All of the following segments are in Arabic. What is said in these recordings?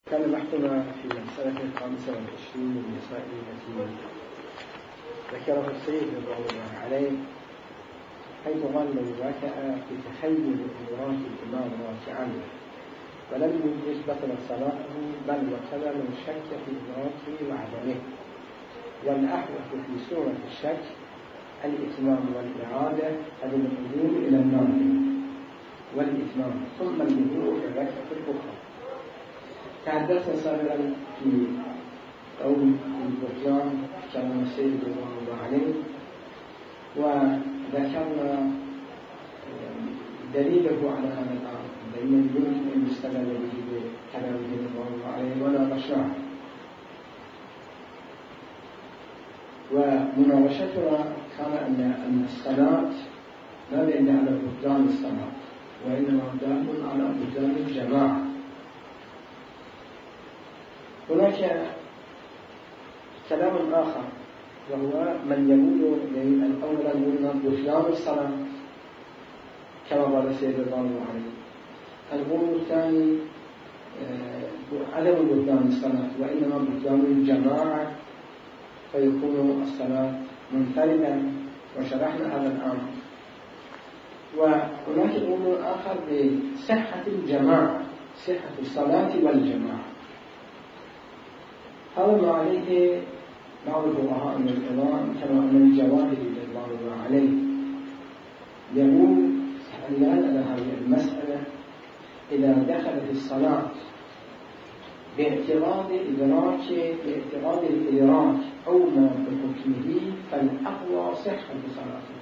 كان بحثنا في المسألة 25 من المسائل التي ذكره السيد رضوان الله عليه، حيث قال من ركع بتخيل إدراك الإمام راكعا ولم يدرك بطلت صلاته، بل وكذا من شك في إدراكه وعدمه. والأحوط في سورة الشك الإتمام والإعادة، أو القدوم إلى النافلة والإتمام ثم الوضوء في الركعة الأخرى. تحدثنا سابقا في قول البطلان كلام السيد رضوان الله عليه، وذكرنا دليله على هذا الأمر، دليل يمكن أن يستدل به بكلامه رضوان الله عليه وناقشناه. ومناقشتنا كان أن الصلاة لا دليل على بطلان الصلاة، وإنما دال على بطلان الجماعة. هناك كلام آخر، وهو من يقول الأول قلنا بطلان الصلاة كما قال السيد رضوان الله عليه، القول الثاني عدم بطلان الصلاة وإنما بطلان الجماعة، فيكون الصلاة منفردا، وشرحنا هذا الأمر. وهناك قول آخر بصحة الجماعة، صحة الصلاة والجماعة. هذا ما عليه بعض الفقهاء من الإمام كما أن الجواهري رضوان الله عليه يقول على هذه المسألة إذا دخلت الصلاة باعتراض الإدراك أو ما بحكمه فالأقوى صحة صلاته،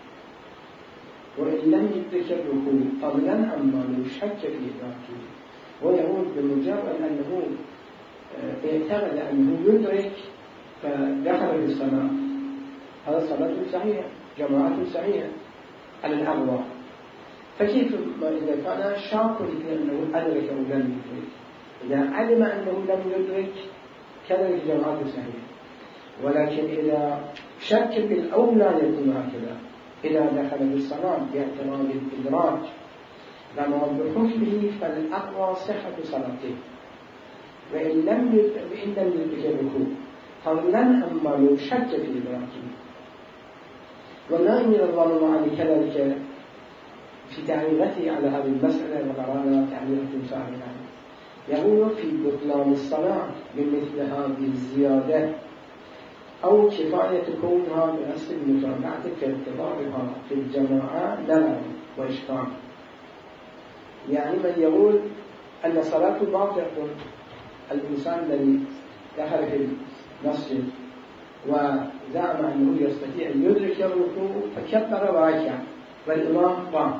وإن لم يدرك الركوع قبلا أما لو شك في إدراكه، ويقول بمجرد أنه اعتقد أنه يدرك فدخل في الصلاة، هذا صلاة صحيحة، جماعة صحيحة على الأقوى. فكيف إذا كان شاك في أنه أدرك أو لم يدرك؟ إذا علم أنه لم يدرك كذلك جماعة صحيحة، ولكن إذا شك بالأولى يكون هكذا، إذا دخل في الصلاة باعتراض الإدراك لما بحكمه فالأقوى صحة صلاته، وإن لم يدرك الركوع فضلا أما لو شك في إدراكه. والنائمي رضوان الله عليه كذلك في تعليقته على هذه المسألة، وقرانا تعليقة سابقا، يقول في بطلان الصلاة بمثل هذه الزيادة أو كفاية كونها بأصل المتابعة في ارتباطها في الجماعة نظر وإشكال. يعني من يقول أن صلاة باطلة، الإنسان الذي دخل في المسجد وزعم أنه يستطيع أن يدرك الركوع فكبر وركع والإمام قام،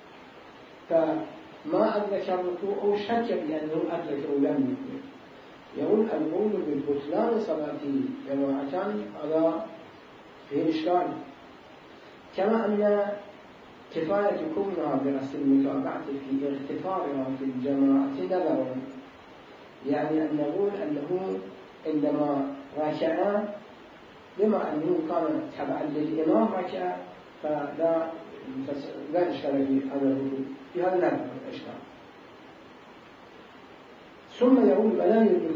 فما أدرك الركوع أو شك بأنه أدرك أو لم يدرك، يقول القول بالبطلان صلاته جماعة هذا فيه إشكال. كما أن كفاية كونها برأس المتابعة في اغتفارها في الجماعة نظر، يعني أن نقول أنه عندما ركع لما أنه كان تبعا للإمام ركع فلا إشكال في هذا الركوع، في هذا لا إشكال. ثم يقول ولا يترك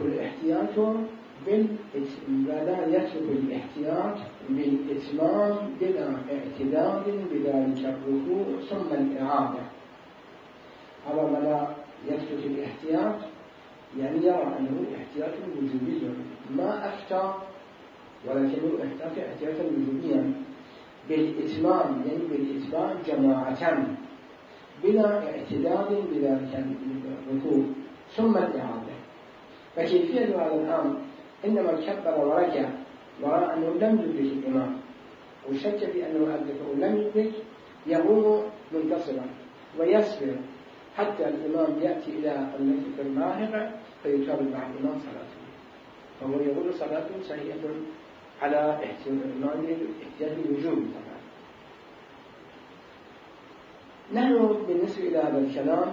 الاحتياط بالإتمام بلا اعتداد بذلك الركوع ثم الإعادة. هذا ولا يترك الاحتياط يعني يرى أنه احتياط وجوبي، ما أفتى ولكنه احتاط احتياطا وجوبيا بالإتمام، يعني بالإتمام جماعة بلا اعتداد بذلك الركوع ثم الإعادة. فكيفية هذا الأمر إنما كبر وركع ورأى أنه لم يدرك الإمام وشك في أنه أدرك أو لم يدرك، يقوم منتصرا ويصبر حتى الإمام يأتي إلى المسجد اللاحقة فيتابع مع الإمام صلاته، فهو يقول صلاته صحيحة على احتياج الوجوب. طبعا نحن بالنسبة إلى هذا الكلام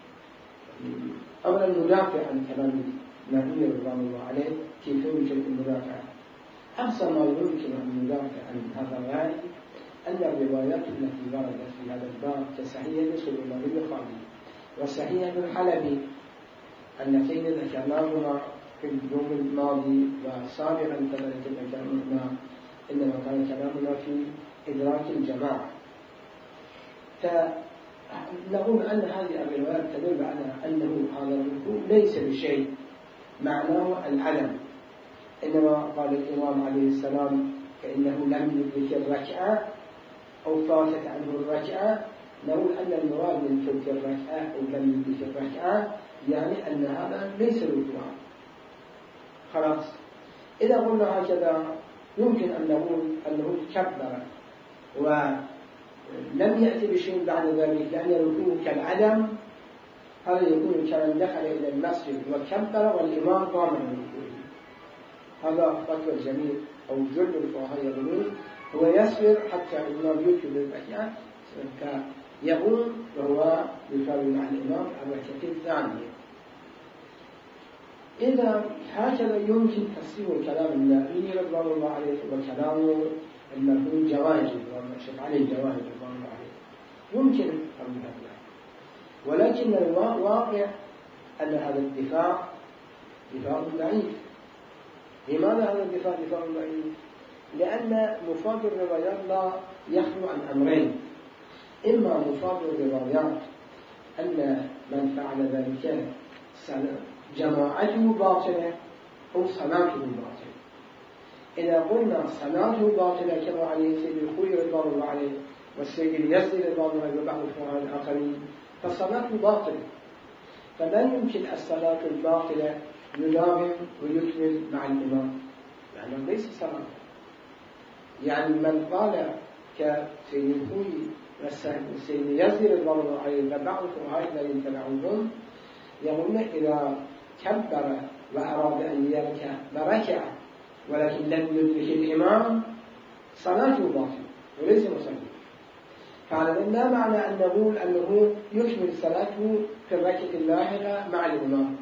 أولا ندافع عن كلام النبي رضوان الله عليه. كيف يمكن المدافعة؟ أحسن ما يمكن أن ندافع عن هذا الرأي أن الروايات التي وردت في هذا الباب كصحيح سليمان البخاري وصحيح الحلبي اللتين ذكرناهما في اليوم الماضي وسابقا كذلك ذكرناهما إنما كان كلامنا في إدراك الجماعة. فنقول أن هذه الروايات تدل على أنه هذا الركوع ليس بشيء معناه العدم، إنما قال الإمام عليه السلام فإنه لم يدرك الركعة أو فاتت عنه الركعة، نقول أن المراد من ترك الركعة أو لم يدرك الركعة يعني أن هذا ليس ركوعا. خلاص، إذا قلنا هكذا يمكن أن نقول أنه كبر ولم يأتي بشيء بعد ذلك، لأن الركوع كالعدم. هذا يكون كمن دخل إلى المسجد وكبر والإمام قام من ركوعه. هذا فتوى الجميع أو جل الفقهاء يقولون هو يصبر حتى الإمام يكمل الركعة يقوم وهو يصلي مع الإمام الركعة الثانية. إذا هكذا يمكن تفسير الكلام النائي رضوان الله عليه وكلام المرحوم جواهر الشيخ علي الجواهر رضوان الله عليه، يمكن أن هذا، ولكن الواقع أن هذا الدفاع ضعيف. لماذا هذا الدفاع ضعيف؟ لأن مفاد الروايات لا يخلو عن أمرين: إما مفاد الروايات أن من فعل ذلك جماعته باطلة أو صلاته باطلة. إذا قلنا صلاته باطلة كما عليه سيد الخوي رضوان الله عليه والسيد اليسري رضوان الله عليه وبعض الفقهاء الآخرين، فالصلاة باطلة، فلا يمكن الصلاة الباطلة يداوم ويكمل مع الإمام، لأنه ليس صلاة. يعني من قال كسيد الخوي والسيد اليسري رضوان الله عليه وبعض الفقهاء الذين تبعوهم يقولون إذا كبر وأراد أن يركع وركع ولكن لم يدرك الإمام صلاته باطلة وليس مصلي. فعلى لا معنى أن نقول أنه يكمل صلاته في الركعة اللاحقة مع الإمام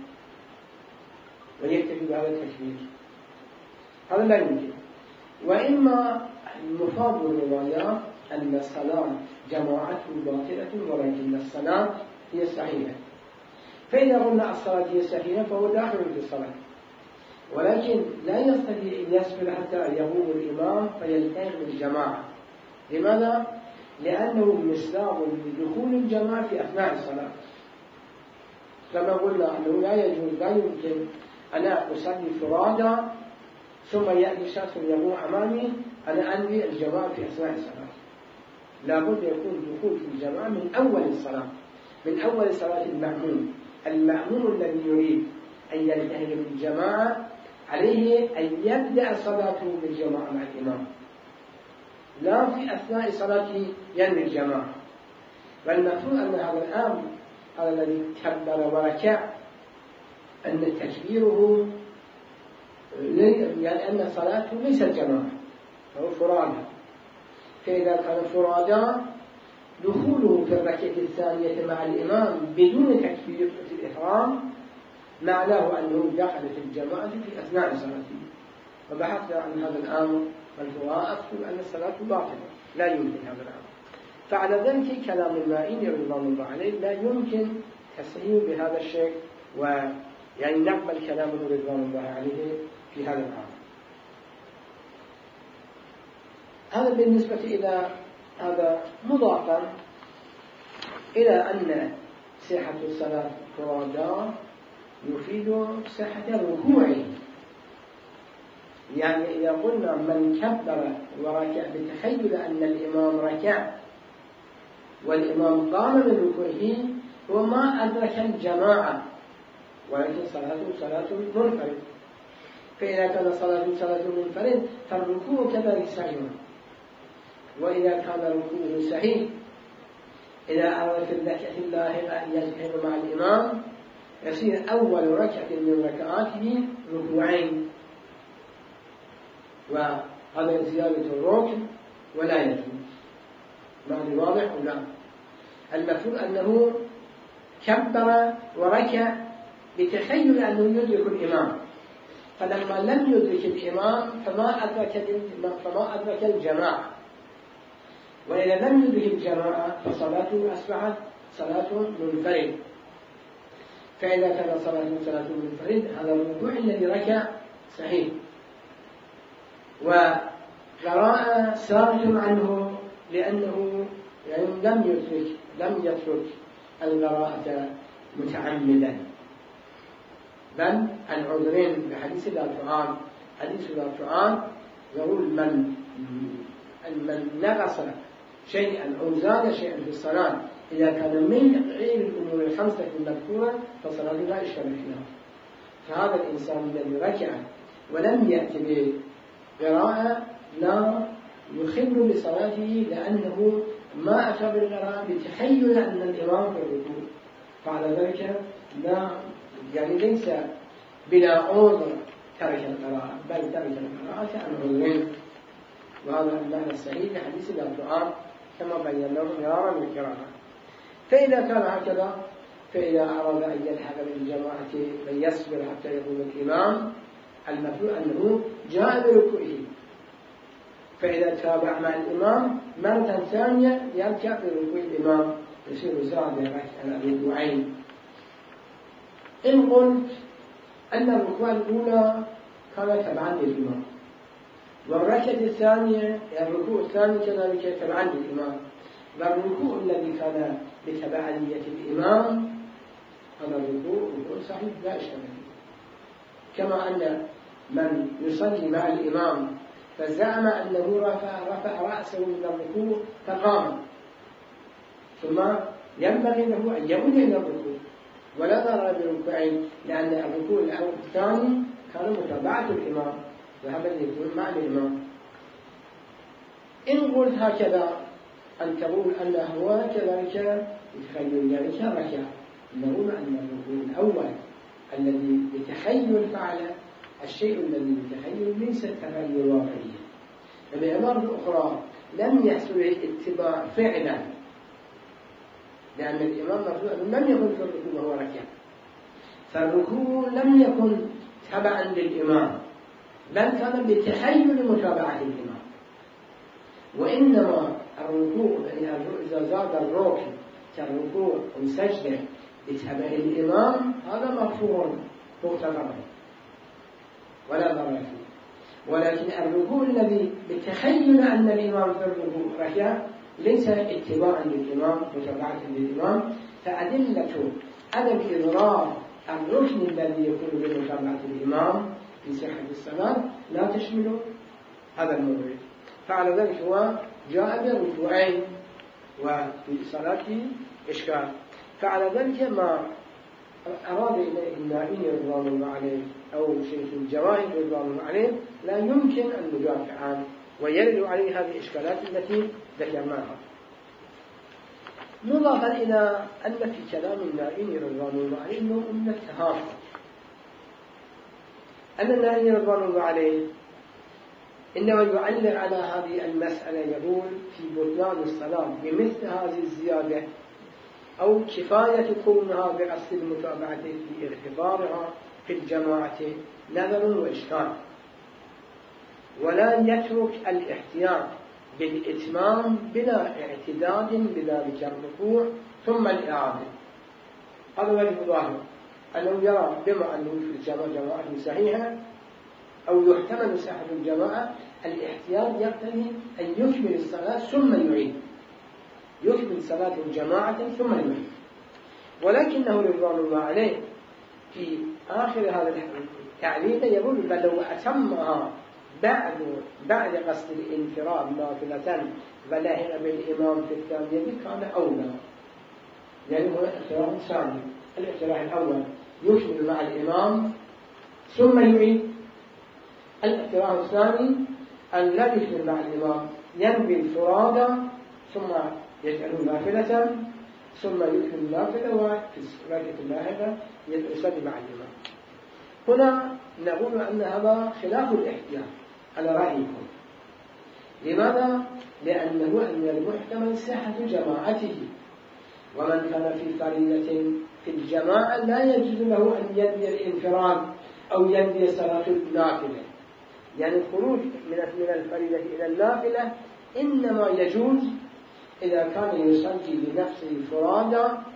ويكتفي بهذا التكبير، هذا لا يمكن. وإما المفاد الروايات أن الصلاة جماعته باطلة ولكن الصلاة هي صحيحة، فإذا قلنا الصلاة هي صحيحة فهو داخل في الصلاة، ولكن لا يستطيع أن يصبر حتى يقوم الإمام فيلتحق بالجماعة. لماذا؟ لأنه مصداق لدخول الجماعة في أثناء الصلاة. كما قلنا أنه لا يجوز، لا يمكن أنا أصلي فرادى ثم يأتي شخص يقوم أمامي أنا أنوي الجماعة في أثناء الصلاة. لابد يكون دخول في الجماعة من أول الصلاة، من أول صلاة المأموم. المأموم الذي يريد أن يلتحق بالجماعة عليه أن يبدأ صلاته بالجماعة مع الإمام، لا في أثناء صلاته ينوي الجماعة. والمفروض أن هذا الأمر هذا الذي كبر وركع أن تكبيره يعني أن صلاته ليس الجماعة، فهو فرادى. فإذا كان فرادى دخوله في الركعة الثانية مع الإمام بدون تكبير في الإحرام معناه أنه دخل في الجماعة في أثناء صلاته. وبحثنا عن هذا الأمر والفقهاء أقول أن الصلاة باطلة، لا يمكن هذا الأمر. فعلى ذلك كلام المائني رضوان الله عليه لا يمكن تصحيحه بهذا الشيء، ويعني نقبل كلامه رضوان الله عليه في هذا الأمر. هذا بالنسبة إلى هذا، مضافا إلى أن صحة الصلاة فرادى يفيد صحة الركوع. يعني إذا قلنا من كبر وركع بتخيل أن الإمام ركع والإمام قام من ركوعه هو ما أدرك الجماعة، ولكن صلاته صلاة منفرد. فإذا كان صلاة منفرد فالركوع كذلك صحيح. وإذا كان ركوعه صحيح إذا أراد في الركعة اللاحقة أن يلتحق مع الإمام يصير أول ركعة من ركعاته ركوعين، وهذا زيادة الركن ولا يجوز. معنى واضح أو لا؟ المفروض أنه كبر وركع بتخيل أنه يدرك الإمام، فلما لم يدرك الإمام فما أدرك الجماعة، وإذا لم يدرك الجماعة فصلاته أصبحت صلاة منفرد. فإذا كان صلاة منفرد هذا الركوع الذي ركع صحيح، وقراءة ثابت عنه لأنه يعني لم يترك القراءة متعمدا، بل العذرين بحديث لا تعان. حديث لا تعان يقول من نقص شيئا أو زاد شيئا في الصلاة إذا كان من غير الأمور الخمسة المذكورة فصلاته لا إشكال فيها. فهذا الإنسان الذي ركع ولم يأتي بقراءة لا يخل بصلاته، لأنه ما أتى بالقراءة بتخيل أن الإمام في الركوع، فعلى ذلك لا يعني ليس بلا عذر ترك القراءة، بل ترك القراءة عن عذرين، وهذا المعنى الصحيح لحديث لا تعان كما بينا مرارا وكرارا. فإذا كان هكذا فإذا أراد أن يلحق بالجماعة فليصبر حتى يقوم الإمام، المفروض أنه جاء بركوعه، فإذا تابع مع الإمام مرة ثانية يرجع بركوع الإمام يصير زاد الركوعين. إن قلت أن الركوع الأولى كان تبعا للإمام، والركعة الثانية الركوع الثاني كذلك تبعا للإمام، والركوع الذي كان بتبعية الإمام هذا الركوع صحيح لا إشكال فيه. كما أن من يصلي مع الإمام فزعم أنه رفع رأسه من الركوع فقام، ثم ينبغي له أن يعود إلى الركوع ولا ضرر بركوعين، لأن الركوع الثاني كان متابعة الإمام وهذا يكون مع الإمام. إن قلت هكذا أن تقول أن هو كذلك يتخيل ذلك ركع، نقول أن الركوع الأول الذي بتخيل فعل الشيء الذي بتخيل ليس تخيل واقعيا، بعبارة أخرى لم يحصل اتباع فعلا، لأن الإمام لم يكن في الركوع وهو ركع، فالركوع لم يكن تبعا للإمام بل كان بتخيل متابعة الإمام. وإنما الركوع يعني إذا زاد الركن كالركوع والسجدة بتبع الإمام هذا مرفوع مغتفر ولا ضرر فيه، ولكن الركوع الذي بتخيل أن الإمام في الركوع ركع ليس اتباعا للإمام متابعة للإمام، فأدلة عدم إضرار الركن الذي يكون بمتابعة الإمام في صحة الصلاة لا تشمل هذا الموضوع، فعلى ذلك هو جاء بركوعين وفي صلاته إشكال. فعلى ذلك ما أراد إليه النائين رضوان الله عليه أو شيخ الجواهر رضوان الله عليه لا يمكن أن ندافع عنه ويرد عليه هذه الإشكالات التي ذكرناها. مضافا إلى أن في كلام النائين رضوان الله عليه أنه من التهافت، أن النائين رضوان الله عليه إنما يعلق على هذه المسألة يقول في بطلان الصلاة بمثل هذه الزيادة أو كفاية كونها بأصل المتابعة في اعتبارها في الجماعة نظر وإشكال، ولا يترك الاحتياط بالإتمام بلا اعتداد بذلك الركوع ثم الإعادة. هذا وجه ظاهر أنه يرى بما أنه في الجماعة صحيحة أو يحتمل صحة الجماعة الاحتياط يقتضي أن يكمل الصلاة ثم يعيد، يكمل صلاة الجماعة ثم يعيد. ولكنه رضوان الله عليه في آخر هذا التعليق يقول بل لو أتمها بعد قصد الانفراد نافلة ولحق بالإمام في الثانية كان أولى، يعني هو الاقتراح الثاني. الاقتراح الأول يكمل مع الإمام ثم يعيد، الاقتراح الثاني أن لا يكمل مع الإمام ينوي الفرادى ثم يجعله نافلة ثم يكمل النافلة وفي الركعة اللاحقة يصلي مع الإمام. هنا نقول أن هذا خلاف الاحتياط على رأيكم. لماذا؟ لأنه أن المحتمل صحة جماعته، ومن كان في فريضة في الجماعة لا يجوز له أن ينوي الانفراد أو ينوي صلاة النافلة، يعني الخروج من الفريضة إلى النافلة إنما يجوز إذا كان يصلي بنفسه فرادى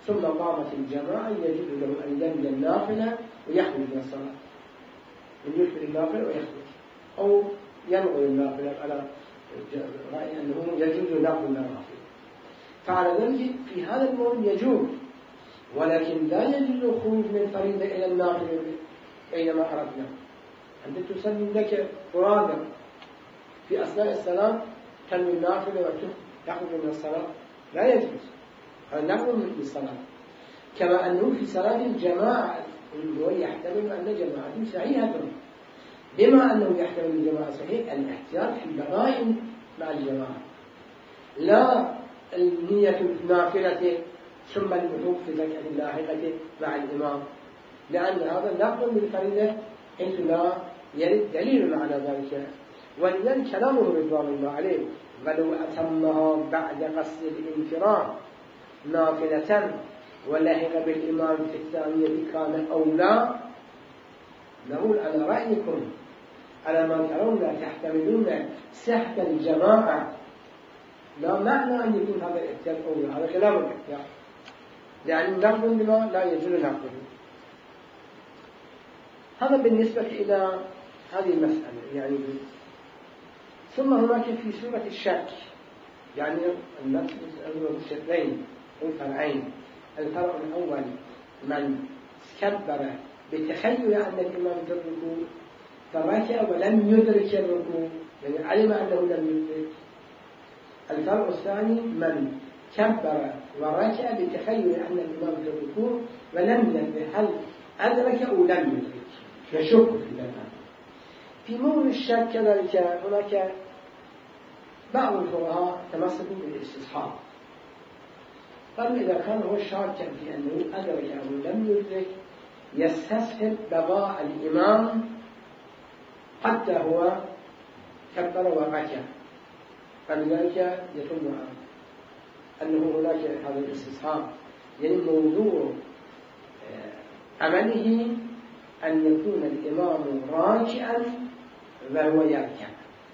ثم قامت الجماعة يجب له أن يبني النافلة ويخرج من الصلاة، من يكمل النافلة ويخرج، أو يلغي النافلة على رأي أنه يجوز نقل النافلة. فعلى ذلك في هذا الموضوع يجوز، ولكن لا يجوز الخروج من الفريضة إلى النافلة أينما أردنا. أنت تصلي لك فرادا في أثناء الصلاة تنوي النافلة وتخرج من الصلاة، لا يجوز، هذا نقل من الصلاة. كما أنه في صلاة الجماعة هو يحتمل أن جماعة صحيحة، بما أنه يحتمل الجماعة صحيح الاحتياط في البقاء مع الجماعة، لا النية النافلة ثم الوقوف في الركعة اللاحقة مع الإمام، لأن هذا نقل من الفريضة حيث لا يرد دليل على ذلك. ولذلك كلامه رضوان الله عليه ولو أتمها بعد قصد الانفراد نافلة ولحق بالإمام في الثانية كان أولى. نقول على رأيكم على ما ترون تحتملون صحة الجماعة، لا معنى أن يكون هذا الاحتياط أولى، هذا كلام الاحتياط، يعني نقل بما لا يجوز نقله. هذا بالنسبة إلى هذه المسألة. يعني ثم هناك في سورة الشك، يعني الشرين الفرعين. الفرع الأول من كبر بتخيل أن الإمام في الركوع فركع ولم يدرك الركوع، يعني علم أنه لم يدرك. الفرع الثاني من كبر وركع بتخيل أن الإمام في الركوع ولم يدرك هل أدرك أو لم يدرك، يشك في ذلك. في موضوع الشك كذلك هناك بعض الفقهاء تمسكوا بالاستصحاب، قالوا إذا كان هو شاكا في أنه أدرك أو لم يدرك يستسهل بقاء الإمام حتى هو كبر وركع، فلذلك يتم أنه هناك هذا الاستصحاب، يعني موضوع عمله أن يكون الإمام راكعا وهو يركع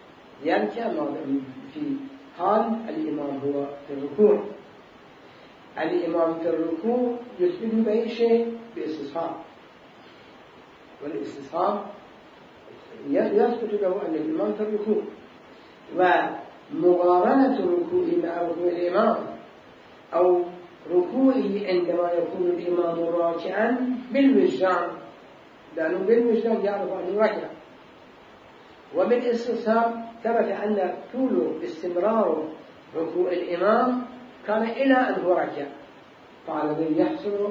في حال الإمام هو في الركوع. الإمام في الركوع يثبت بأي شيء باستصحاب، والاستصحاب يثبت له أن الإمام في الركوع، ومقارنة الركوع مع ركوع الإمام أو ركوعه عندما يكون الإمام راكعا بالوجدان، لأنه بالوجدان يعرف أنه ركع، وبالاستصحاب ثبت أن طول استمرار ركوع الإمام كان إلى أن هو ركع، فعلى ذلك يحصل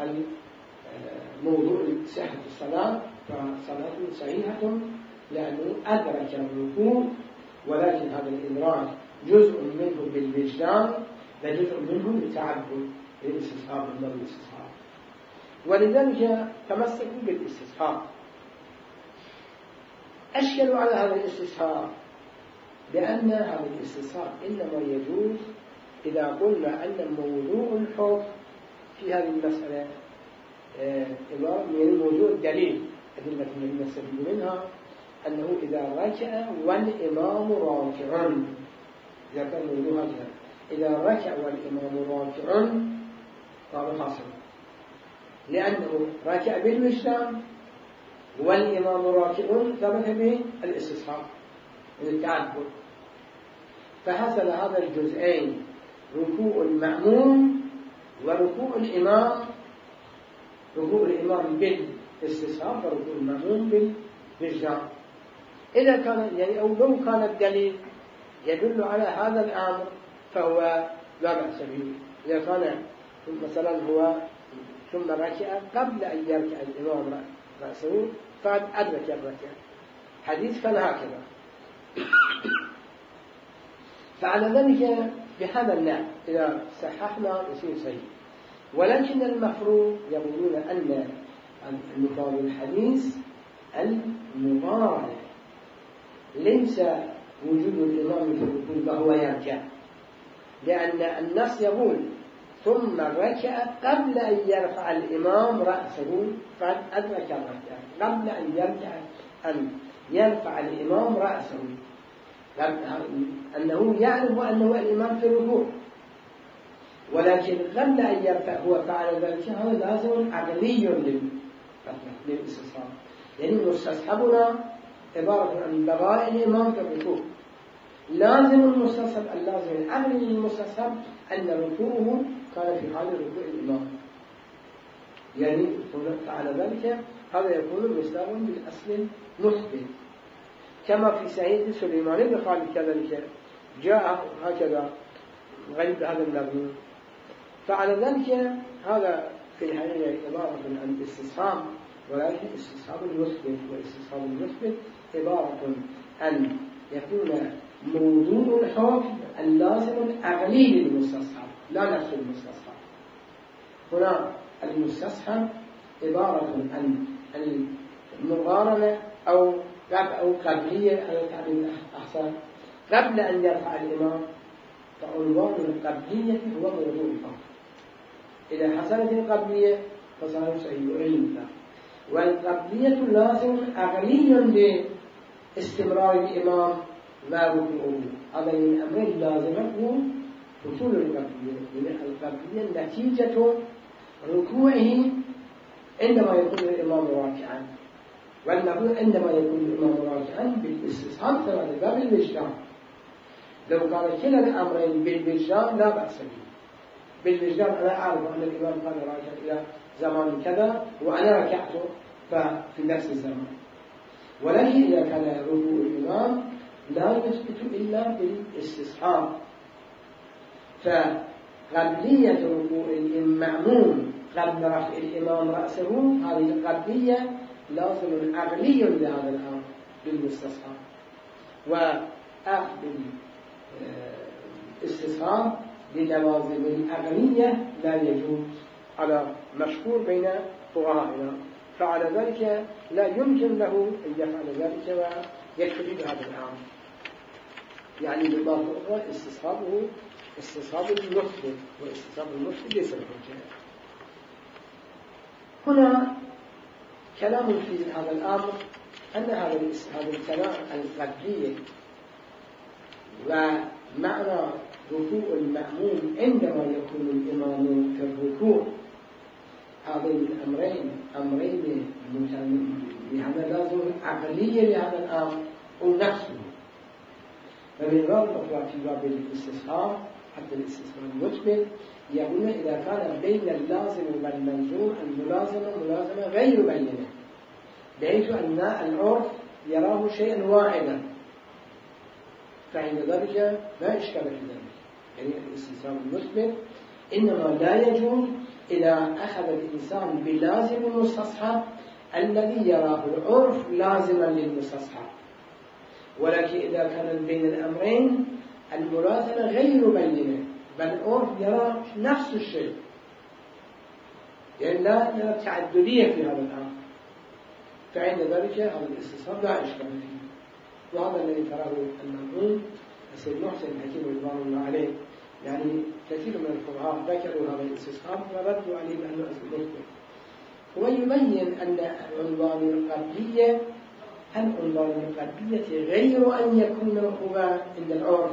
موضوع صحة الصلاة، فصلاة صحيحة لأنه أدرك الركوع، ولكن هذا الإدراك جزء منه بالوجدان وجزء منه بالتعبد بالاستصحاب من الاستصحاب، ولذلك تمسكوا بالاستصحاب. أشكلوا على هذا الاستصحاب لأن هذا الاستصحاب إنما يجوز إذا قلنا أن موضوع الحكم في هذه المسألة من موضوع الدليل أدلة التي نستفيد منها أنه إذا ركع والإمام راكع، إذا كان موضوع هكذا إذا ركع والإمام راكع فهذا حاصل، لأنه ركع بالوجدان والإمام راكع ثبت به الاستصحاب التعبد، فحصل هذا الجزئين ركوع المأموم وركوع الإمام، ركوع الإمام بالاستصحاب وركوع المأموم بالوجدان. إذا كان يعني أو لو كان الدليل يدل على هذا الأمر فهو لا بأس به. إذا كان مثلا هو ثم ركع قبل أن يركع الإمام رأسه فقد أدرك الركع، حديث كان هكذا، فعلى ذلك بهذا النوع إذا صححنا يصير صحيح. ولكن المفروض يقولون أن المفروض الحديث المضارع ليس وجود الإمام في الركوع وهو يركع، لأن النص يقول ثم ركع قبل أن يرفع الإمام رأسه فقد أدرك الركع، قبل أن يرفع الإمام رأسه، أنه يعرف أنه الإمام في الركوع. ولكن قبل أن يرفع هو فعل ذلك، هذا لازم عقلي للاستصحاب. يعني مستصحبنا عبارة عن بقاء الإمام في الركوع. لازم المستصحب اللازم العقلي للمستصحب أن ركوعه كان في حال ركوع الإمام، يعني فعل ذلك، هذا يكون مصداقا بالأصل المثبت. كما في سعيد سليمان بن خالد كذلك جاء هكذا غير هذا المبني، فعل ذلك. هذا في الحقيقة عبارة عن استصحاب، ولكن استصحاب المثبت، والاستصحاب المثبت عبارة عن يكون موضوع الحكم اللازم العقلي للمستصحب لا نفس المستصحب. هنا المستصحب عبارة عن المقارنة أو قبلية على التعبير أحسن قبل أن يرفع الإمام، فعنوان القبلية هو موضوع الحكم. إذا حصلت القبلية فصار سيء علم، والقبلية لازم عقلي لاستمرار الإمام لا ركوعه. هذا من أمر لازمه حصول القبلية، لأن القبلية نتيجة ركوعه عندما يكون الإمام راكعا، والنقول عندما يكون الإمام راكعا بالاستصحاب ثلاثة باب الوجدان. لو كان كلا الأمرين بالوجدان لا بأس به. بالوجدان أنا أعرف أن الإمام كان راكعا إلى زمان كذا وأنا ركعته ففي نفس الزمان، ولكن إذا كان ركوع الإمام لا يثبت إلا بالاستصحاب. فقبلية ركوع المأموم قبل رفع الإمام رأسه، هذه القبلية لازم عقلي لهذا الأمر للمستصحاب، وأخذ الاستصحاب للوازم العقلية لا يجوز على مشهور بين فقهائنا. فعلى ذلك لا يمكن له أن يفعل ذلك ويكتفي بهذا الأمر. يعني بالضبط الأخرى استصحابه استصحاب المثبت، واستصحاب المثبت ليس الحجة. هنا كلام في هذا الأمر أن هذا الكلام القبلي ومعنى ركوع المأموم عندما يكون الإمام في الركوع، هذين الأمرين أمرين لهذا لازم عقلية لهذا الأمر ونفسه. فمن باب الأخرى في باب الاستصحاب حتى الاستصحاب المثبت يقول إذا كان بين اللازم والملزوم الملازمة غير بينة، بحيث أن العرف يراه شيئا واحدا، فعند ذلك لا إشكال في ذلك. يعني الاستصحاب المثبت إنما لا يجوز إذا أخذ الإنسان بلازم المستصحب الذي يراه العرف لازما للمستصحب، ولكن إذا كان بين الأمرين الملازمة غير بينة بل العرف يرى نفس الشيء، يعني لا يرى تعددية في هذا الأمر، فعند ذلك هذا الاستصحاب لا إشكال فيه. وهذا الذي تراه المرحوم السيد محسن الحكيم رضوان الله عليه، يعني كثير من الفقهاء ذكروا هذا الاستصحاب وردوا عليه بأنه مثبت. هو يبين أن عنوان القبلية عنوان القبلية غير أن يكون هو عند العرف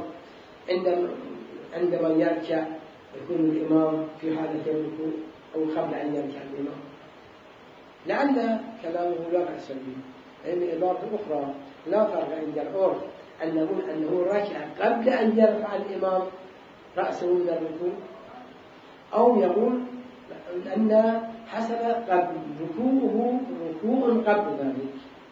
عندما يركع يكون الإمام في حالة الركوع أو قبل أن يركع الإمام، لعل كلامه لا بأس به. لأن إضافة أخرى لا فرق عند العرف أنه ركع قبل أن يرفع الإمام رأسه من الركوع، أو يقول أن حسب قبل ركوعه ركوع قبل ذلك،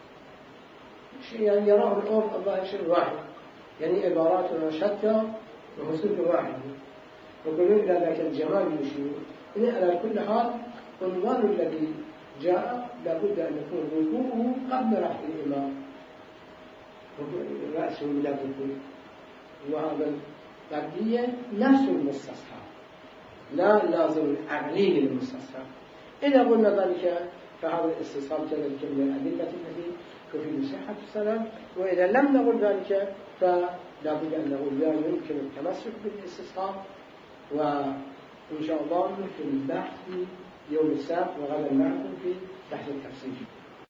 يعني يراه العرف الله شيء واحد، يعني عباراتنا شتى وحسوك واحد، وكلهم إلى ذاك الجمال يشير. إذن على كل حال عنوان الذي جاء لابد أن يكون ركوعه قبل رفع الإمام رأسه من الركوع، وهذا القبلية نفس المستصحب لا لازم عقلي للمستصحب. إذا قلنا ذلك فهذا الاستصحاب كذلك من الأدلة التي تفيد صحة الصلاة، وإذا لم نقل ذلك فلا بد أن نقول لا يمكن التمسك بالاستصحاب، وإن شاء الله نكمل البحث في يوم السبت وغدا معكم في بحث التفسير.